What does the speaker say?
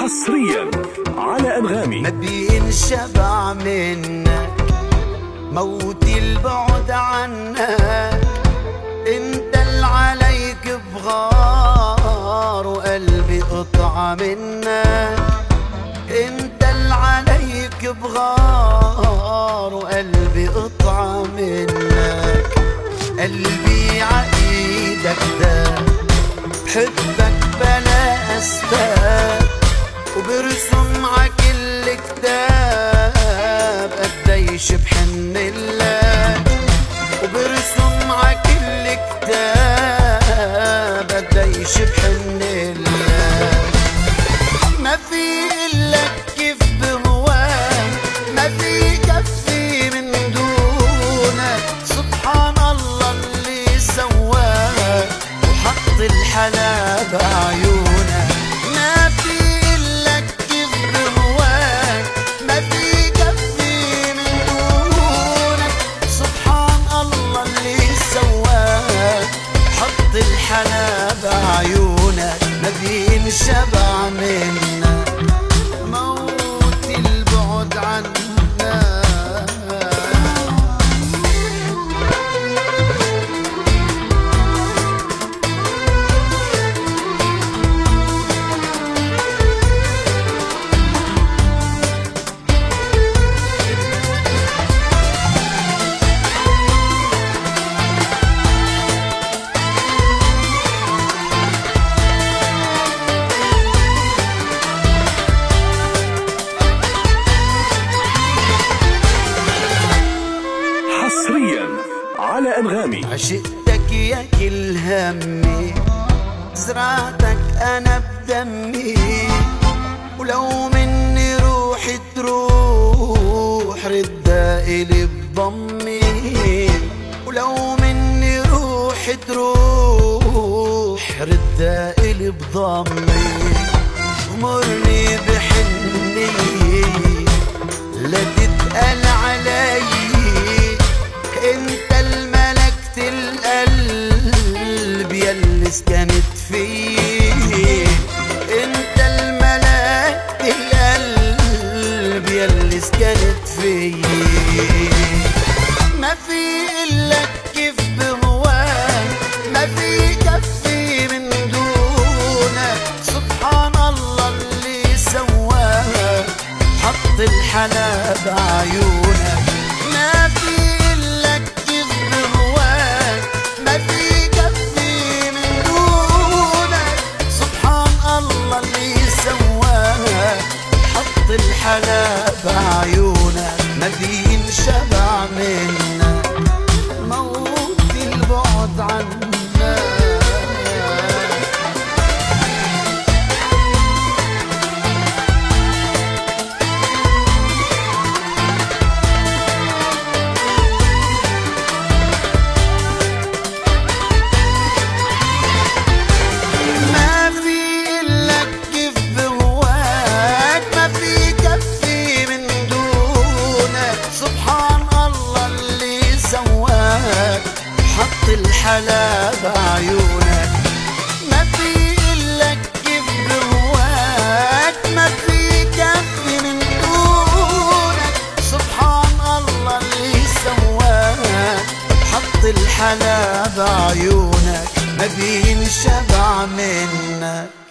حصريا على أنغامي. ما بينشبع منك موتي البعد عنك، انت اللي عليك بغار وقلبي قطعة منك، انت اللي عليك بغار وقلبي قطعة منك. قلبي عقيدك ده بحبك بلا أسباب، وبرسم عكل كتاب قديش بحنلك، وبرسم عكل كتاب قديش بحنلك. ما في إلك كيف بهواك، ما في كفي من دونك، سبحان الله اللي سواك وحط الحلا بعيونك. ما في إلك كيف بهواك، ما في كفي من دونك، سبحان الله اللي سواك حط الحلا بعيونك. ما بينشبع منك موت البعد عنك. حصريا على أنغامي. عشقتك يا كل همي، زرعتك أنا بدمي، ولو مني روحي تروح ردها إلي بضمي، ولو مني روحي تروح ردها إلي بضمي. غمرني بحنية لا تتقل علي، انت الملكت القلب ياللي سكنت فيه، انت الملكت القلب ياللي سكنت فيه. ما في إلك كيف بهواك، ما في كفي من دونك، سبحان الله اللي سواك حط الحلا بعيونك. ما في إلك كيف بهواك، ما في كفي من دونك، سبحان الله اللي سواك حط الحلا بعيونك. ما بينشبع منك موت البعد عنك. حط الحلا بعيونك. ما في إلك كيف بهواك، ما في كفي من دونك، سبحان الله اللي سواك حط الحلا بعيونك. ما بينشبع منك